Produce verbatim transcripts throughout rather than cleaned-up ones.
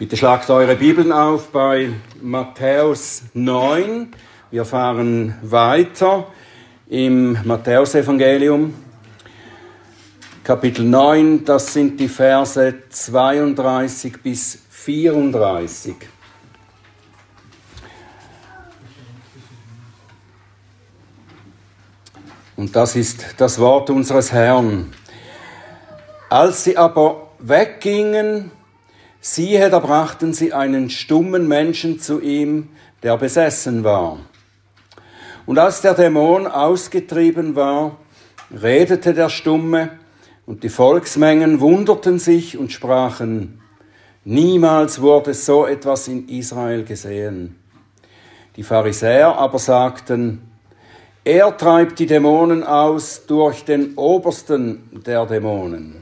Bitte schlagt eure Bibeln auf bei Matthäus neun. Wir fahren weiter im Matthäusevangelium. Kapitel neun, das sind die Verse zweiunddreißig bis vierunddreißig. Und das ist das Wort unseres Herrn. Als sie aber weggingen, siehe, da brachten sie einen stummen Menschen zu ihm, der besessen war. Und als der Dämon ausgetrieben war, redete der Stumme, und die Volksmengen wunderten sich und sprachen, niemals wurde so etwas in Israel gesehen. Die Pharisäer aber sagten, er treibt die Dämonen aus durch den Obersten der Dämonen.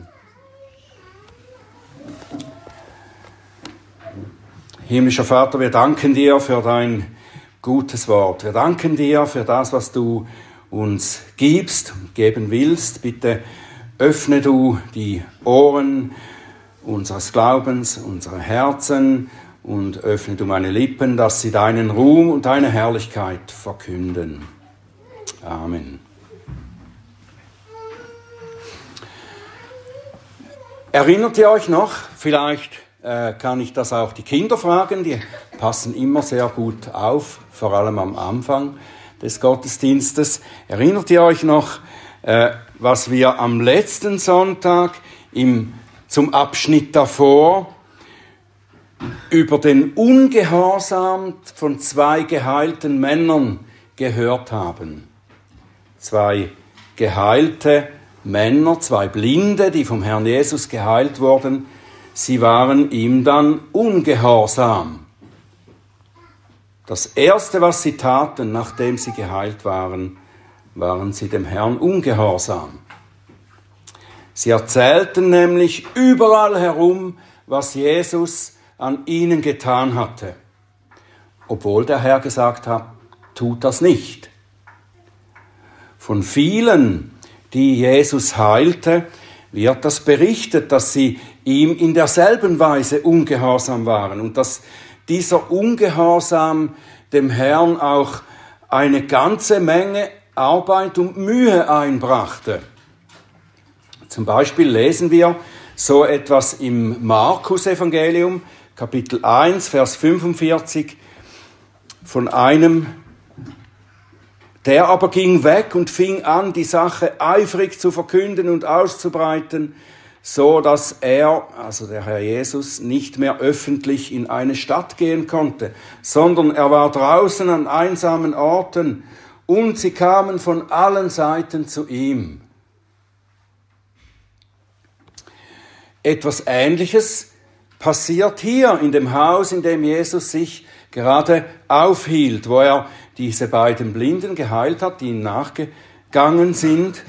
Himmlischer Vater, wir danken dir für dein gutes Wort. Wir danken dir für das, was du uns gibst, geben willst. Bitte öffne du die Ohren unseres Glaubens, unsere Herzen und öffne du meine Lippen, dass sie deinen Ruhm und deine Herrlichkeit verkünden. Amen. Erinnert ihr euch noch, vielleicht äh, kann ich das auch die Kinder fragen, die passen immer sehr gut auf, vor allem am Anfang des Gottesdienstes. Erinnert ihr euch noch, äh, was wir am letzten Sonntag im, zum Abschnitt davor über den Ungehorsam von zwei geheilten Männern gehört haben? Zwei geheilte Männer, zwei Blinde, die vom Herrn Jesus geheilt wurden, sie waren ihm dann ungehorsam. Das Erste, was sie taten, nachdem sie geheilt waren, waren sie dem Herrn ungehorsam. Sie erzählten nämlich überall herum, was Jesus an ihnen getan hatte, obwohl der Herr gesagt hat, tut das nicht. Von vielen, die Jesus heilte, wird das berichtet, dass sie ihm in derselben Weise ungehorsam waren und dass dieser Ungehorsam dem Herrn auch eine ganze Menge Arbeit und Mühe einbrachte. Zum Beispiel lesen wir so etwas im Markus-Evangelium, Kapitel eins, Vers fünfundvierzig, von einem, der aber ging weg und fing an, die Sache eifrig zu verkünden und auszubreiten, so dass er, also der Herr Jesus, nicht mehr öffentlich in eine Stadt gehen konnte, sondern er war draußen an einsamen Orten und sie kamen von allen Seiten zu ihm. Etwas Ähnliches passiert hier in dem Haus, in dem Jesus sich gerade aufhielt, wo er diese beiden Blinden geheilt hat, die ihm nachgegangen sind.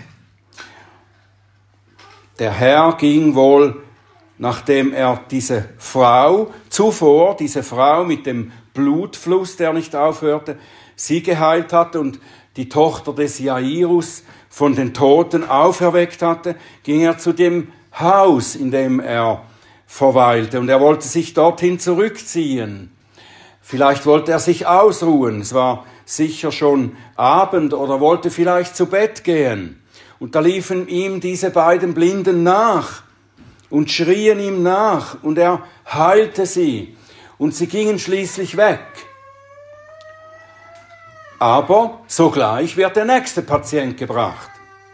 Der Herr ging wohl, nachdem er diese Frau zuvor, diese Frau mit dem Blutfluss, der nicht aufhörte, sie geheilt hatte und die Tochter des Jairus von den Toten auferweckt hatte, ging er zu dem Haus, in dem er verweilte, und er wollte sich dorthin zurückziehen. Vielleicht wollte er sich ausruhen, es war sicher schon Abend, oder wollte vielleicht zu Bett gehen. Und da liefen ihm diese beiden Blinden nach und schrien ihm nach und er heilte sie und sie gingen schließlich weg. Aber sogleich wird der nächste Patient gebracht.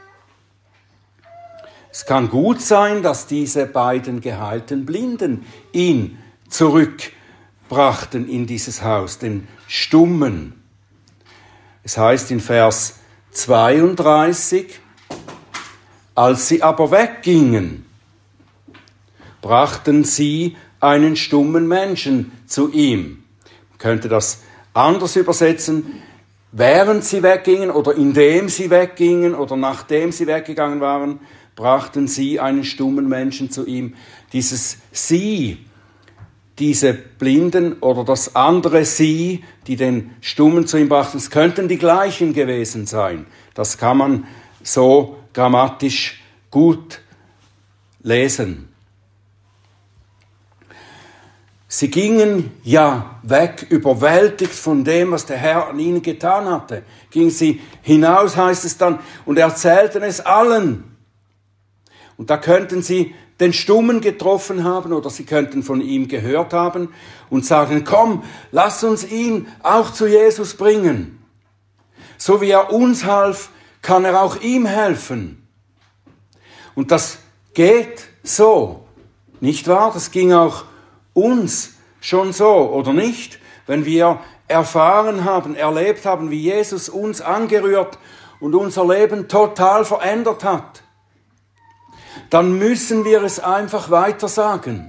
Es kann gut sein, dass diese beiden geheilten Blinden ihn zurückbrachten in dieses Haus, den Stummen. Es heißt in Vers zweiunddreißig, als sie aber weggingen, brachten sie einen stummen Menschen zu ihm. Man könnte das anders übersetzen, während sie weggingen oder indem sie weggingen oder nachdem sie weggegangen waren, brachten sie einen stummen Menschen zu ihm. Dieses Sie, diese Blinden oder das andere Sie, die den Stummen zu ihm brachten, es könnten die gleichen gewesen sein. Das kann man so grammatisch gut lesen. sie gingen ja weg, überwältigt von dem, was der Herr an ihnen getan hatte. Gingen sie hinaus, heißt es dann, und erzählten es allen. Und da könnten sie den Stummen getroffen haben oder sie könnten von ihm gehört haben und sagen, komm, lass uns ihn auch zu Jesus bringen. So wie er uns half, kann er auch ihm helfen. Und das geht so, nicht wahr? Das ging auch uns schon so, oder nicht? Wenn wir erfahren haben, erlebt haben, wie Jesus uns angerührt und unser Leben total verändert hat, dann müssen wir es einfach weiter sagen.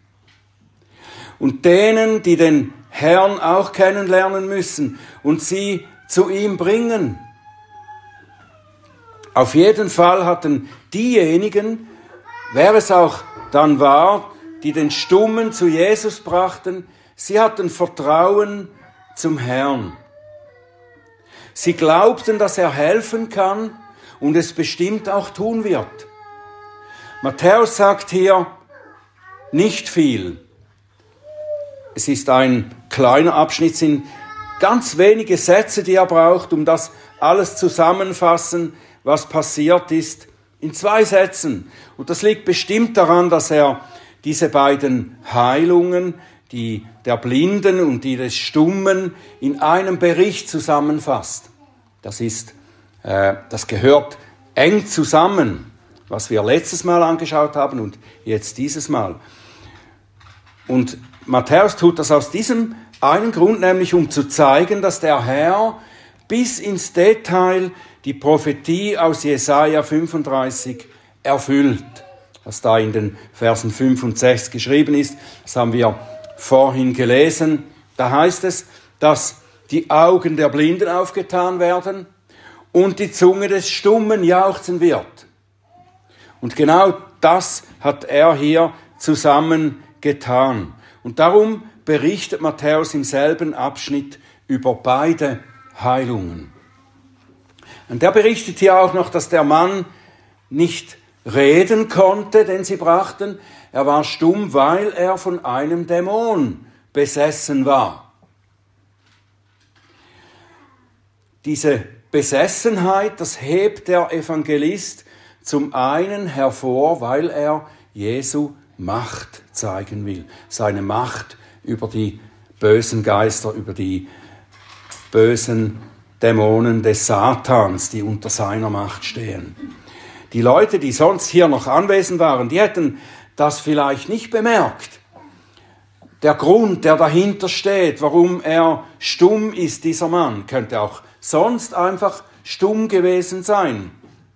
Und denen, die den Herrn auch kennenlernen müssen und sie zu ihm bringen. Auf jeden Fall hatten diejenigen, wer es auch dann war, die den Stummen zu Jesus brachten, sie hatten Vertrauen zum Herrn. Sie glaubten, dass er helfen kann und es bestimmt auch tun wird. Matthäus sagt hier nicht viel. Es ist ein kleiner Abschnitt, sind ganz wenige Sätze, die er braucht, um das alles zusammenfassen, was passiert ist, in zwei Sätzen. Und das liegt bestimmt daran, dass er diese beiden Heilungen, die der Blinden und die des Stummen, in einem Bericht zusammenfasst. Das ist, äh, das gehört eng zusammen, was wir letztes Mal angeschaut haben und jetzt dieses Mal. Und Matthäus tut das aus diesem einen Grund, nämlich um zu zeigen, dass der Herr bis ins Detail die Prophetie aus Jesaja fünfunddreißig erfüllt, was da in den Versen fünf und sechs geschrieben ist. Das haben wir vorhin gelesen. Da heißt es, dass die Augen der Blinden aufgetan werden und die Zunge des Stummen jauchzen wird. Und genau das hat er hier zusammengetan. Und darum berichtet Matthäus im selben Abschnitt über beide Heilungen. Und er berichtet hier auch noch, dass der Mann nicht reden konnte, den sie brachten. Er war stumm, weil er von einem Dämon besessen war. Diese Besessenheit, das hebt der Evangelist zum einen hervor, weil er Jesu Macht zeigen will. Seine Macht über die bösen Geister, über die bösen Dämonen des Satans, die unter seiner Macht stehen. Die Leute, die sonst hier noch anwesend waren, die hätten das vielleicht nicht bemerkt. Der Grund, der dahinter steht, warum er stumm ist, dieser Mann, könnte auch sonst einfach stumm gewesen sein.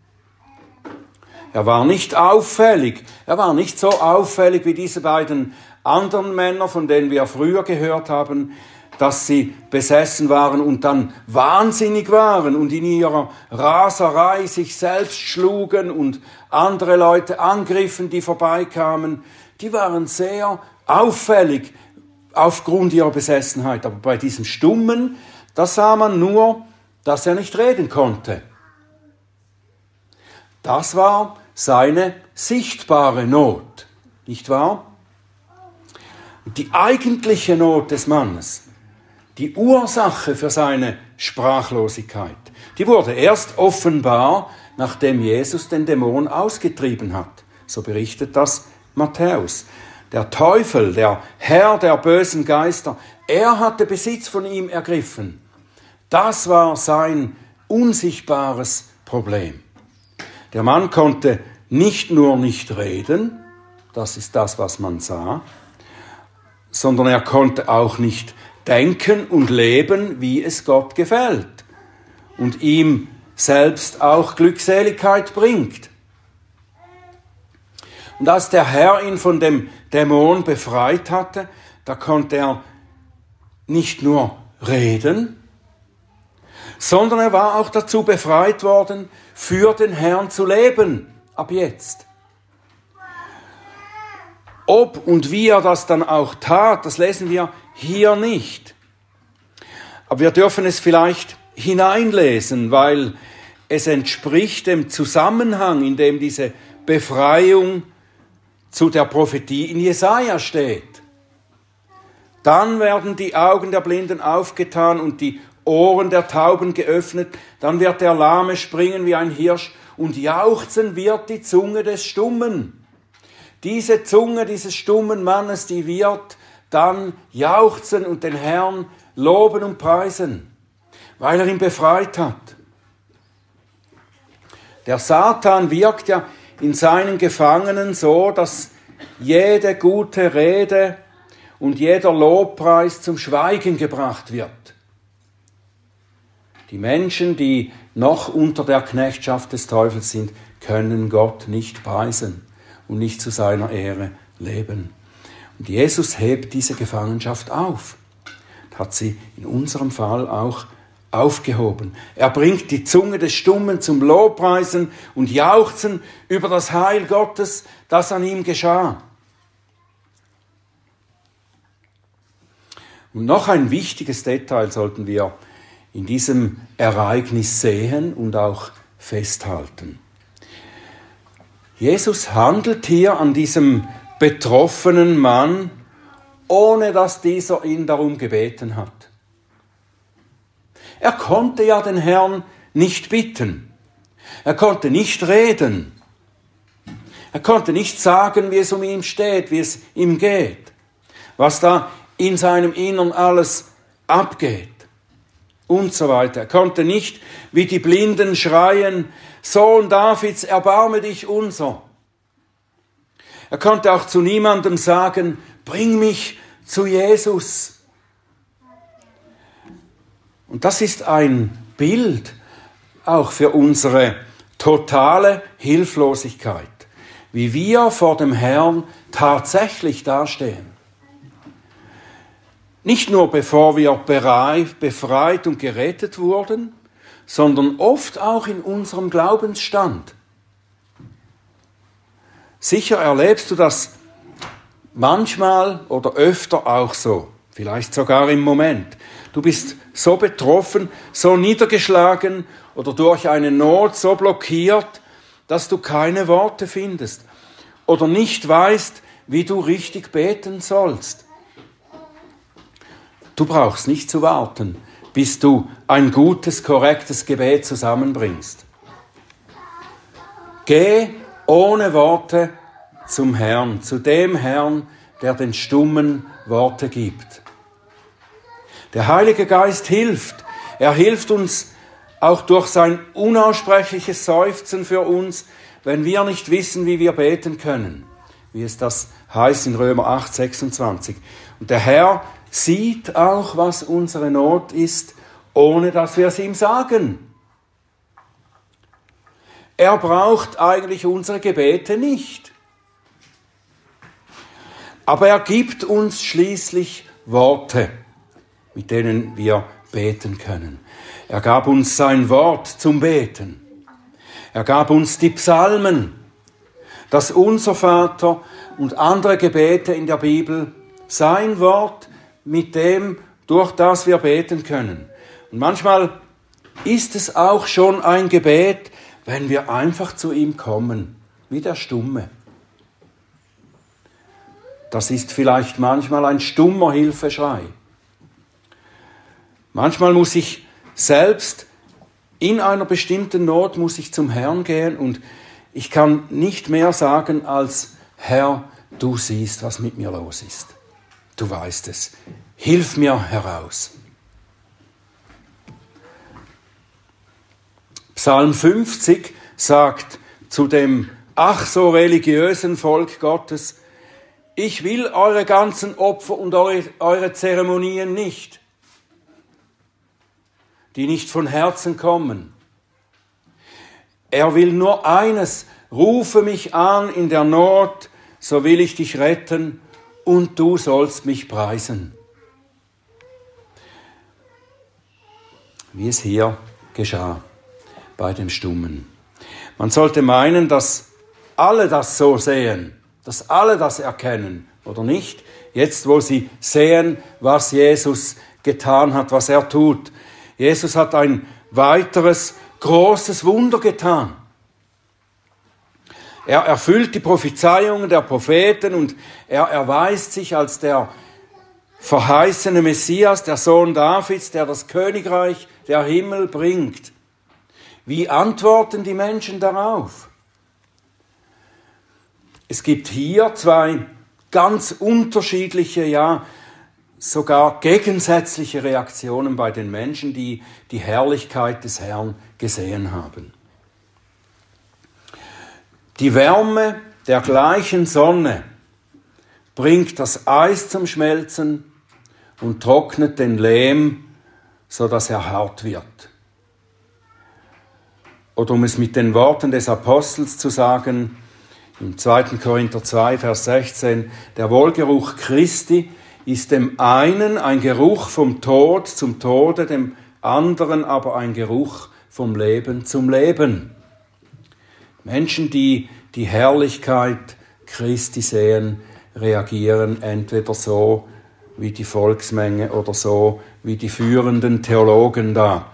Er war nicht auffällig. Er war nicht so auffällig wie diese beiden anderen Männer, von denen wir früher gehört haben, dass sie besessen waren und dann wahnsinnig waren und in ihrer Raserei sich selbst schlugen und andere Leute angriffen, die vorbeikamen. Die waren sehr auffällig aufgrund ihrer Besessenheit. Aber bei diesem Stummen, da sah man nur, dass er nicht reden konnte. Das war seine sichtbare Not, nicht wahr? Die eigentliche Not des Mannes, die Ursache für seine Sprachlosigkeit, die wurde erst offenbar, nachdem Jesus den Dämon ausgetrieben hat. So berichtet das Matthäus. Der Teufel, der Herr der bösen Geister, er hatte Besitz von ihm ergriffen. Das war sein unsichtbares Problem. Der Mann konnte nicht nur nicht reden, das ist das, was man sah, sondern er konnte auch nicht denken und leben, wie es Gott gefällt und ihm selbst auch Glückseligkeit bringt. Und als der Herr ihn von dem Dämon befreit hatte, da konnte er nicht nur reden, sondern er war auch dazu befreit worden, für den Herrn zu leben, ab jetzt. Ob und wie er das dann auch tat, das lesen wir hier nicht. Aber wir dürfen es vielleicht hineinlesen, weil es entspricht dem Zusammenhang, in dem diese Befreiung zu der Prophetie in Jesaja steht. Dann werden die Augen der Blinden aufgetan und die Ohren der Tauben geöffnet. Dann wird der Lahme springen wie ein Hirsch und jauchzen wird die Zunge des Stummen. Diese Zunge dieses stummen Mannes, die wird dann jauchzen und den Herrn loben und preisen, weil er ihn befreit hat. Der Satan wirkt ja in seinen Gefangenen so, dass jede gute Rede und jeder Lobpreis zum Schweigen gebracht wird. Die Menschen, die noch unter der Knechtschaft des Teufels sind, können Gott nicht preisen und nicht zu seiner Ehre leben. Und Jesus hebt diese Gefangenschaft auf. Hat sie in unserem Fall auch aufgehoben. Er bringt die Zunge des Stummen zum Lobpreisen und Jauchzen über das Heil Gottes, das an ihm geschah. Und noch ein wichtiges Detail sollten wir in diesem Ereignis sehen und auch festhalten. Jesus handelt hier an diesem betroffenen Mann, ohne dass dieser ihn darum gebeten hat. Er konnte ja den Herrn nicht bitten. Er konnte nicht reden. Er konnte nicht sagen, wie es um ihn steht, wie es ihm geht, was da in seinem Innern alles abgeht und so weiter. Er konnte nicht wie die Blinden schreien, Sohn Davids, erbarme dich unser. Er konnte auch zu niemandem sagen, bring mich zu Jesus. Und das ist ein Bild auch für unsere totale Hilflosigkeit, wie wir vor dem Herrn tatsächlich dastehen. Nicht nur bevor wir bereit, befreit und gerettet wurden, sondern oft auch in unserem Glaubensstand. Sicher erlebst du das manchmal oder öfter auch so, vielleicht sogar im Moment. Du bist so betroffen, so niedergeschlagen oder durch eine Not so blockiert, dass du keine Worte findest oder nicht weißt, wie du richtig beten sollst. Du brauchst nicht zu warten, bis du ein gutes, korrektes Gebet zusammenbringst. Geh ohne Worte zum Herrn, zu dem Herrn, der den Stummen Worte gibt. Der Heilige Geist hilft. Er hilft uns auch durch sein unaussprechliches Seufzen für uns, wenn wir nicht wissen, wie wir beten können, wie es das heißt in Römer acht, sechsundzwanzig. Und der Herr sieht auch, was unsere Not ist, ohne dass wir es ihm sagen. Er braucht eigentlich unsere Gebete nicht. Aber er gibt uns schließlich Worte, mit denen wir beten können. Er gab uns sein Wort zum Beten. Er gab uns die Psalmen, das Unser Vater und andere Gebete in der Bibel, sein Wort, mit dem, durch das wir beten können. Und manchmal ist es auch schon ein Gebet, wenn wir einfach zu ihm kommen, wie der Stumme. Das ist vielleicht manchmal ein stummer Hilfeschrei. Manchmal muss ich selbst in einer bestimmten Not muss ich zum Herrn gehen und ich kann nicht mehr sagen als, Herr, du siehst, was mit mir los ist. Du weißt es. Hilf mir heraus. Psalm fünfzig sagt zu dem ach so religiösen Volk Gottes, ich will eure ganzen Opfer und eure, eure Zeremonien nicht, die nicht von Herzen kommen. Er will nur eines, rufe mich an in der Not, so will ich dich retten und du sollst mich preisen. Wie es hier geschah bei dem Stummen. Man sollte meinen, dass alle das so sehen, dass alle das erkennen, oder nicht? Jetzt, wo sie sehen, was Jesus getan hat, was er tut. Jesus hat ein weiteres großes Wunder getan. Er erfüllt die Prophezeiungen der Propheten und er erweist sich als der verheißene Messias, der Sohn Davids, der das Königreich der Himmel bringt. Wie antworten die Menschen darauf? Es gibt hier zwei ganz unterschiedliche, ja sogar gegensätzliche Reaktionen bei den Menschen, die die Herrlichkeit des Herrn gesehen haben. Die Wärme der gleichen Sonne bringt das Eis zum Schmelzen und trocknet den Lehm, so dass er hart wird. Oder um es mit den Worten des Apostels zu sagen, im zweiten Korinther zwei, Vers sechzehn, der Wohlgeruch Christi ist dem einen ein Geruch vom Tod zum Tode, dem anderen aber ein Geruch vom Leben zum Leben. Menschen, die die Herrlichkeit Christi sehen, reagieren entweder so wie die Volksmenge oder so wie die führenden Theologen da.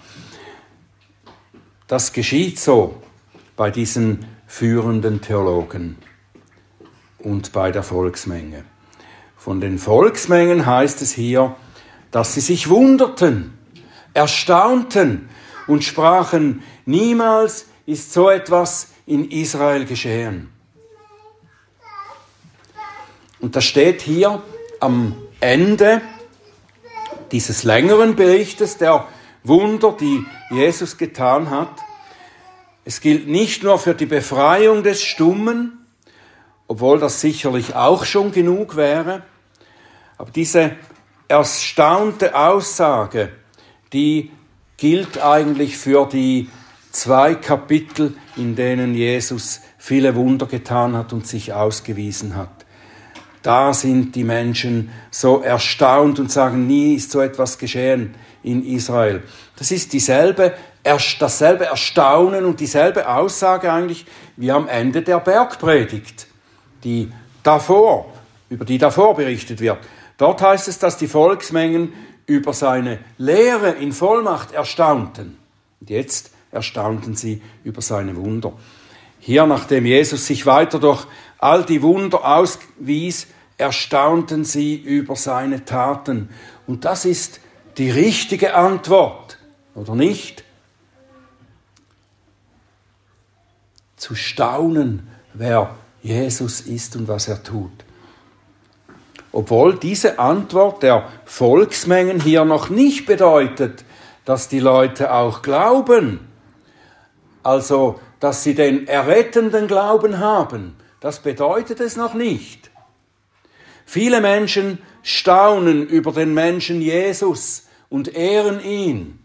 Das geschieht so bei diesen führenden Theologen und bei der Volksmenge. Von den Volksmengen heißt es hier, dass sie sich wunderten, erstaunten und sprachen, niemals ist so etwas in Israel geschehen. Und das steht hier am Ende dieses längeren Berichtes der Wunder, die Jesus getan hat. Es gilt nicht nur für die Befreiung des Stummen, obwohl das sicherlich auch schon genug wäre, aber diese erstaunte Aussage, die gilt eigentlich für die zwei Kapitel, in denen Jesus viele Wunder getan hat und sich ausgewiesen hat. Da sind die Menschen so erstaunt und sagen, nie ist so etwas geschehen in Israel. Das ist dieselbe, dasselbe Erstaunen und dieselbe Aussage eigentlich wie am Ende der Bergpredigt, die davor, über die davor berichtet wird. Dort heißt es, dass die Volksmengen über seine Lehre in Vollmacht erstaunten. Und jetzt erstaunten sie über seine Wunder. Hier, nachdem Jesus sich weiter durch all die Wunder auswies, erstaunten sie über seine Taten. Und das ist die richtige Antwort, oder nicht? Zu staunen, wer Jesus ist und was er tut. Obwohl diese Antwort der Volksmengen hier noch nicht bedeutet, dass die Leute auch glauben. Also, dass sie den errettenden Glauben haben. Das bedeutet es noch nicht. Viele Menschen staunen über den Menschen Jesus und ehren ihn.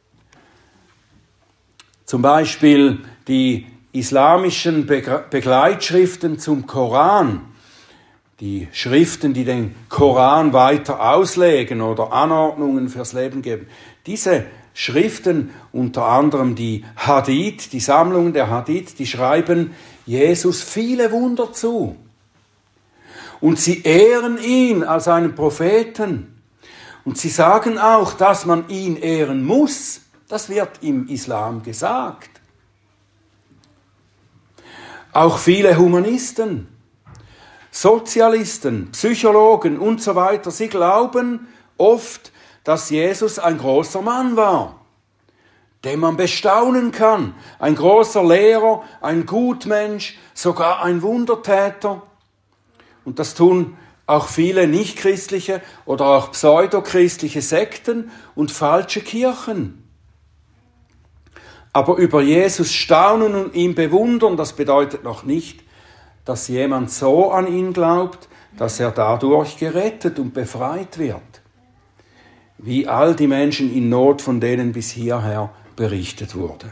Zum Beispiel die islamischen Begleitschriften zum Koran, die Schriften, die den Koran weiter auslegen oder Anordnungen fürs Leben geben. Diese Schriften, unter anderem die Hadith, die Sammlungen der Hadith, die schreiben Jesus viele Wunder zu. Und sie ehren ihn als einen Propheten. Und sie sagen auch, dass man ihn ehren muss. Das wird im Islam gesagt. Auch viele Humanisten, Sozialisten, Psychologen und so weiter, sie glauben oft, dass Jesus ein großer Mann war, den man bestaunen kann. Ein großer Lehrer, ein Gutmensch, sogar ein Wundertäter. Und das tun auch viele nichtchristliche oder auch pseudochristliche Sekten und falsche Kirchen. Aber über Jesus staunen und ihn bewundern, das bedeutet noch nicht, dass jemand so an ihn glaubt, dass er dadurch gerettet und befreit wird. Wie all die Menschen in Not, von denen bis hierher berichtet wurde.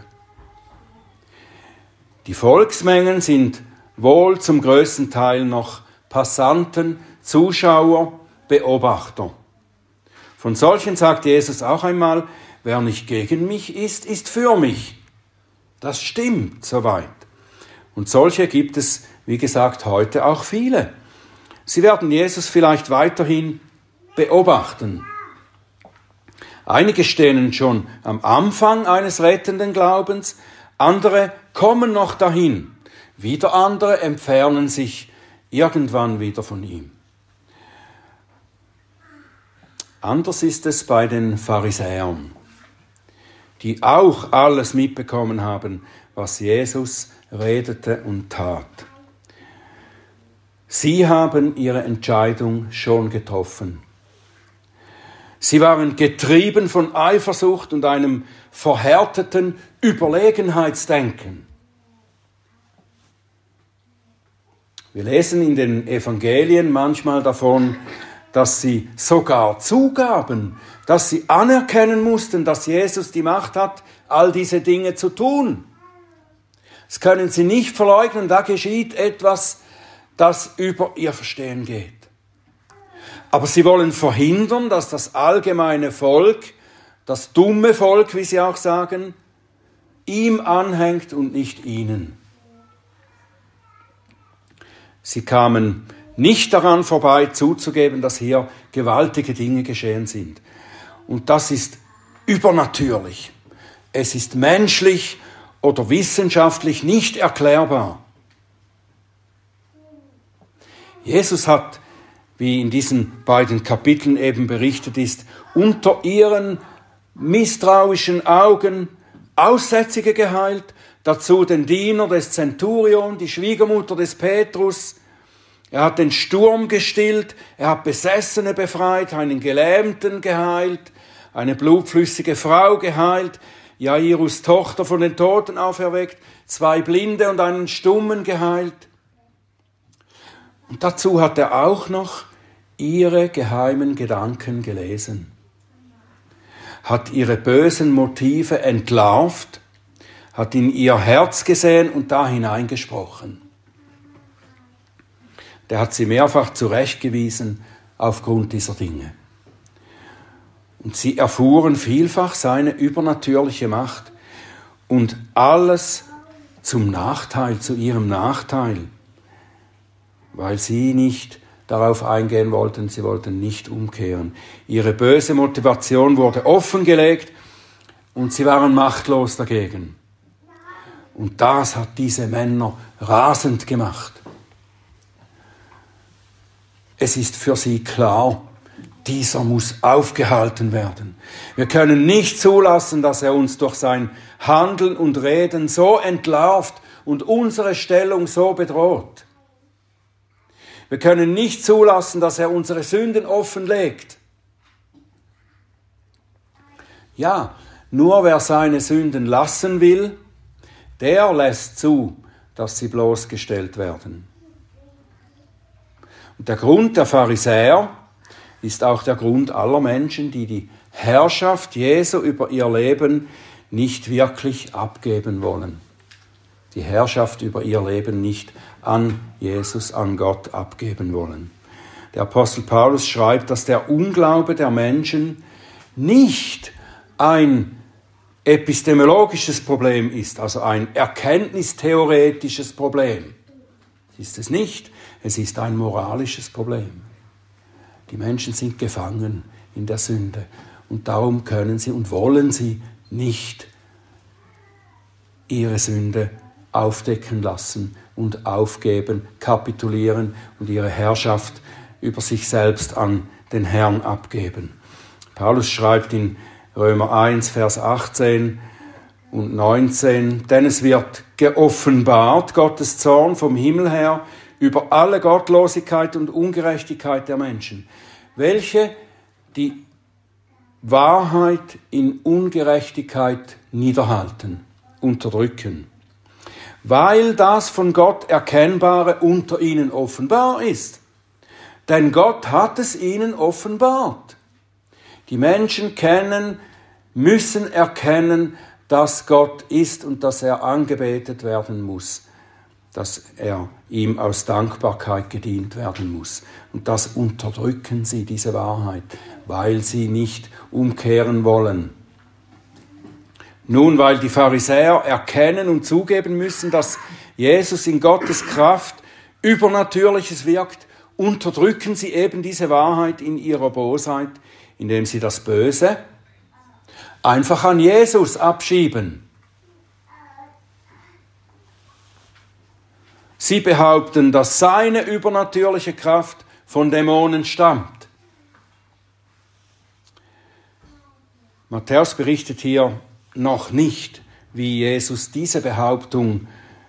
Die Volksmengen sind wohl zum größten Teil noch Passanten, Zuschauer, Beobachter. Von solchen sagt Jesus auch einmal, wer nicht gegen mich ist, ist für mich. Das stimmt soweit. Und solche gibt es, wie gesagt, heute auch viele. Sie werden Jesus vielleicht weiterhin beobachten. Einige stehen schon am Anfang eines rettenden Glaubens, andere kommen noch dahin. Wieder andere entfernen sich irgendwann wieder von ihm. Anders ist es bei den Pharisäern, die auch alles mitbekommen haben, was Jesus redete und tat. Sie haben ihre Entscheidung schon getroffen. Sie waren getrieben von Eifersucht und einem verhärteten Überlegenheitsdenken. Wir lesen in den Evangelien manchmal davon, dass sie sogar zugaben, dass sie anerkennen mussten, dass Jesus die Macht hat, all diese Dinge zu tun. Das können sie nicht verleugnen, da geschieht etwas, das über ihr Verstehen geht. Aber sie wollen verhindern, dass das allgemeine Volk, das dumme Volk, wie sie auch sagen, ihm anhängt und nicht ihnen. Sie kamen nicht daran vorbei, zuzugeben, dass hier gewaltige Dinge geschehen sind. Und das ist übernatürlich. Es ist menschlich oder wissenschaftlich nicht erklärbar. Jesus hat, wie in diesen beiden Kapiteln eben berichtet ist, unter ihren misstrauischen Augen Aussätzige geheilt, dazu den Diener des Zenturion, die Schwiegermutter des Petrus. Er hat den Sturm gestillt, er hat Besessene befreit, einen Gelähmten geheilt, eine blutflüssige Frau geheilt, Jairus Tochter von den Toten auferweckt, zwei Blinde und einen Stummen geheilt. Und dazu hat er auch noch ihre geheimen Gedanken gelesen, hat ihre bösen Motive entlarvt, hat in ihr Herz gesehen und da hineingesprochen. Der hat sie mehrfach zurechtgewiesen aufgrund dieser Dinge. Und sie erfuhren vielfach seine übernatürliche Macht und alles zum Nachteil, zu ihrem Nachteil, weil sie nicht darauf eingehen wollten, sie wollten nicht umkehren. Ihre böse Motivation wurde offengelegt und sie waren machtlos dagegen. Und das hat diese Männer rasend gemacht. Es ist für sie klar, dieser muss aufgehalten werden. Wir können nicht zulassen, dass er uns durch sein Handeln und Reden so entlarvt und unsere Stellung so bedroht. Wir können nicht zulassen, dass er unsere Sünden offenlegt. Ja, nur wer seine Sünden lassen will, der lässt zu, dass sie bloßgestellt werden. Und der Grund der Pharisäer ist auch der Grund aller Menschen, die die Herrschaft Jesu über ihr Leben nicht wirklich abgeben wollen. Die Herrschaft über ihr Leben nicht an Jesus, an Gott abgeben wollen. Der Apostel Paulus schreibt, dass der Unglaube der Menschen nicht ein epistemologisches Problem ist, also ein erkenntnistheoretisches Problem. Das ist es nicht, es ist ein moralisches Problem. Die Menschen sind gefangen in der Sünde und darum können sie und wollen sie nicht ihre Sünde aufdecken lassen und aufgeben, kapitulieren und ihre Herrschaft über sich selbst an den Herrn abgeben. Paulus schreibt in Römer eins, Vers achtzehn und neunzehn, denn es wird geoffenbart, Gottes Zorn vom Himmel her, über alle Gottlosigkeit und Ungerechtigkeit der Menschen, welche die Wahrheit in Ungerechtigkeit niederhalten, unterdrücken, weil das von Gott Erkennbare unter ihnen offenbar ist. Denn Gott hat es ihnen offenbart. Die Menschen kennen, müssen erkennen, dass Gott ist und dass er angebetet werden muss, dass er ihm aus Dankbarkeit gedient werden muss. Und das unterdrücken sie, diese Wahrheit, weil sie nicht umkehren wollen. Nun, weil die Pharisäer erkennen und zugeben müssen, dass Jesus in Gottes Kraft Übernatürliches wirkt, unterdrücken sie eben diese Wahrheit in ihrer Bosheit, indem sie das Böse einfach an Jesus abschieben. Sie behaupten, dass seine übernatürliche Kraft von Dämonen stammt. Matthäus berichtet hier noch nicht, wie Jesus diese Behauptung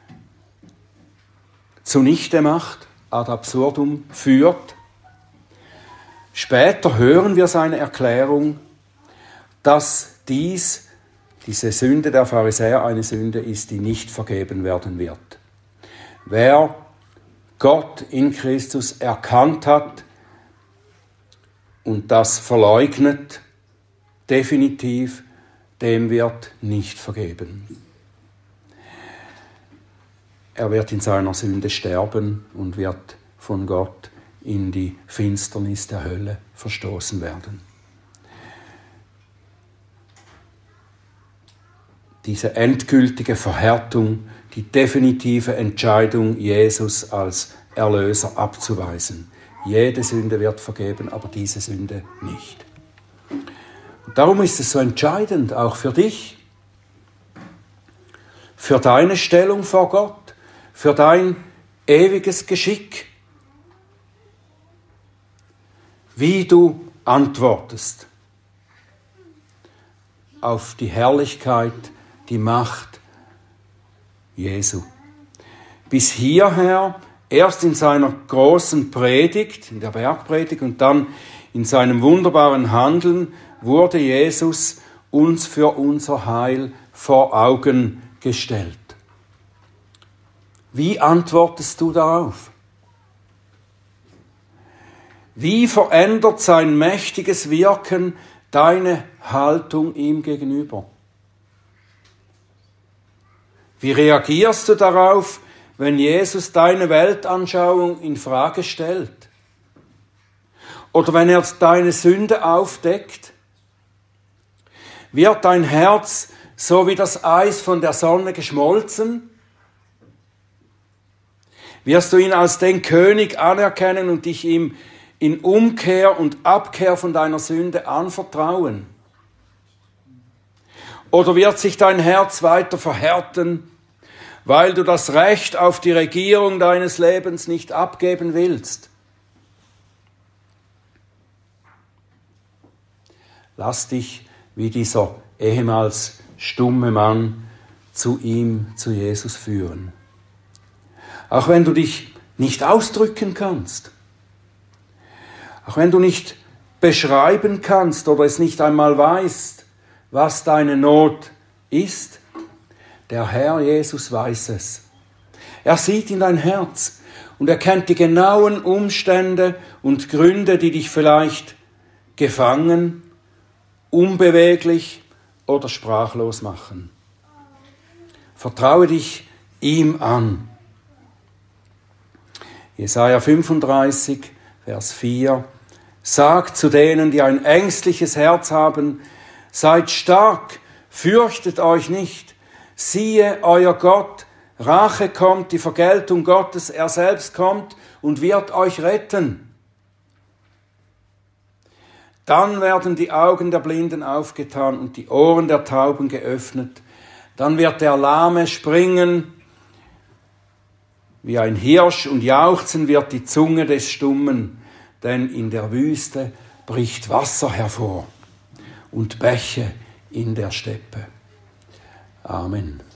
zunichte macht, ad absurdum führt. Später hören wir seine Erklärung, dass dies, diese Sünde der Pharisäer, eine Sünde ist, die nicht vergeben werden wird. Wer Gott in Christus erkannt hat und das verleugnet, definitiv, dem wird nicht vergeben. Er wird in seiner Sünde sterben und wird von Gott in die Finsternis der Hölle verstoßen werden. Diese endgültige Verhärtung, die definitive Entscheidung, Jesus als Erlöser abzuweisen. Jede Sünde wird vergeben, aber diese Sünde nicht. Und darum ist es so entscheidend, auch für dich, für deine Stellung vor Gott, für dein ewiges Geschick, wie du antwortest auf die Herrlichkeit, die Macht Jesu. Bis hierher, erst in seiner großen Predigt, in der Bergpredigt und dann in seinem wunderbaren Handeln, wurde Jesus uns für unser Heil vor Augen gestellt. Wie antwortest du darauf? Wie verändert sein mächtiges Wirken deine Haltung ihm gegenüber? Wie reagierst du darauf, wenn Jesus deine Weltanschauung in Frage stellt? Oder wenn er deine Sünde aufdeckt? Wird dein Herz so wie das Eis von der Sonne geschmolzen? Wirst du ihn als den König anerkennen und dich ihm in Umkehr und Abkehr von deiner Sünde anvertrauen? Oder wird sich dein Herz weiter verhärten, weil du das Recht auf die Regierung deines Lebens nicht abgeben willst? Lass dich wie dieser ehemals stumme Mann zu ihm, zu Jesus führen. Auch wenn du dich nicht ausdrücken kannst, auch wenn du nicht beschreiben kannst oder es nicht einmal weißt, was deine Not ist, der Herr Jesus weiß es. Er sieht in dein Herz und er kennt die genauen Umstände und Gründe, die dich vielleicht gefangen, unbeweglich oder sprachlos machen. Vertraue dich ihm an. Jesaja fünfunddreißig, Vers vier. Sagt zu denen, die ein ängstliches Herz haben, seid stark, fürchtet euch nicht. Siehe, euer Gott, Rache kommt, die Vergeltung Gottes, er selbst kommt und wird euch retten. Dann werden die Augen der Blinden aufgetan und die Ohren der Tauben geöffnet. Dann wird der Lahme springen wie ein Hirsch und jauchzen wird die Zunge des Stummen, denn in der Wüste bricht Wasser hervor und Bäche in der Steppe. Amen.